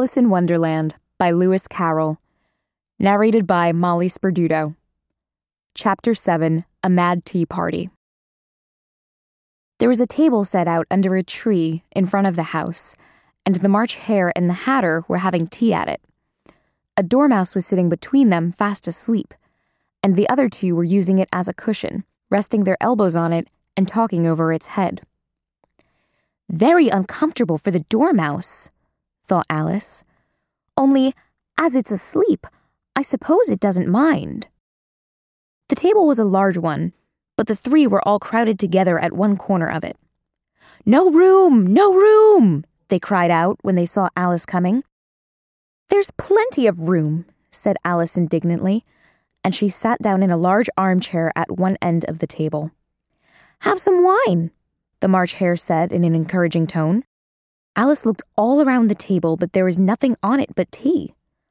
Alice in Wonderland by Lewis Carroll. Narrated by Molly Sperduto. Chapter 7, A Mad Tea Party. There was a table set out under a tree in front of the house, and the March Hare and the Hatter were having tea at it. A dormouse was sitting between them, fast asleep, and the other two were using it as a cushion, resting their elbows on it and talking over its head. Very uncomfortable for the dormouse, thought Alice. Only, as it's asleep, I suppose it doesn't mind. The table was a large one, but the three were all crowded together at one corner of it. "No room! No room!" they cried out when they saw Alice coming. "There's plenty of room," said Alice indignantly, and she sat down in a large armchair at one end of the table. "Have some wine," the March Hare said in an encouraging tone. Alice looked all around the table, but there was nothing on it but tea.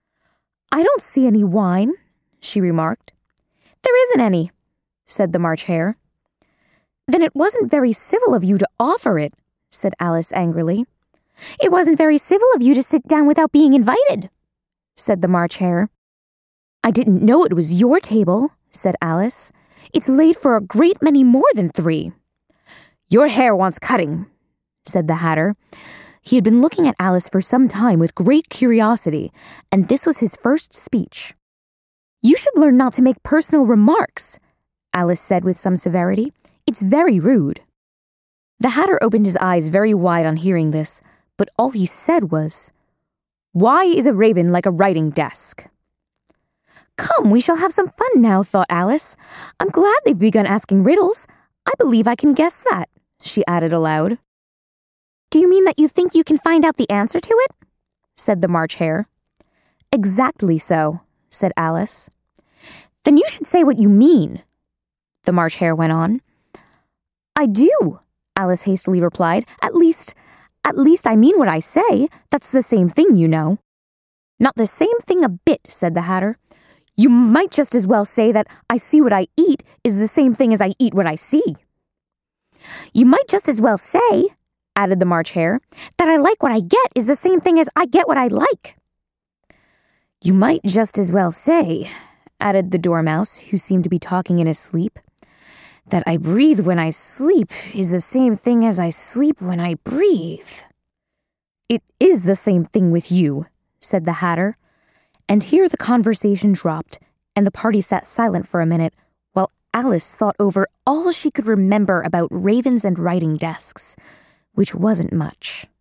"I don't see any wine," she remarked. "There isn't any," said the March Hare. "Then it wasn't very civil of you to offer it," said Alice angrily. "It wasn't very civil of you to sit down without being invited," said the March Hare. "I didn't know it was your table," said Alice. "It's laid for a great many more than three." "Your hair wants cutting," said the Hatter. He had been looking at Alice for some time with great curiosity, and this was his first speech. "You should learn not to make personal remarks," Alice said with some severity. "It's very rude." The Hatter opened his eyes very wide on hearing this, but all he said was, "Why is a raven like a writing desk?" "Come, we shall have some fun now," thought Alice. "I'm glad they've begun asking riddles. I believe I can guess that," she added aloud. "Do you mean that you think you can find out the answer to it?" said the March Hare. "Exactly so," said Alice. "Then you should say what you mean," the March Hare went on. "I do," Alice hastily replied. At least I mean what I say. That's the same thing, you know." "Not the same thing a bit," said the Hatter. "You might just as well say that I see what I eat is the same thing as I eat what I see." "You might just as well say," added the March Hare, "that I like what I get is the same thing as I get what I like." "You might just as well say," added the Dormouse, who seemed to be talking in his sleep, "that I breathe when I sleep is the same thing as I sleep when I breathe." "It is the same thing with you," said the Hatter. And here the conversation dropped, and the party sat silent for a minute, while Alice thought over all she could remember about ravens and writing desks, which wasn't much.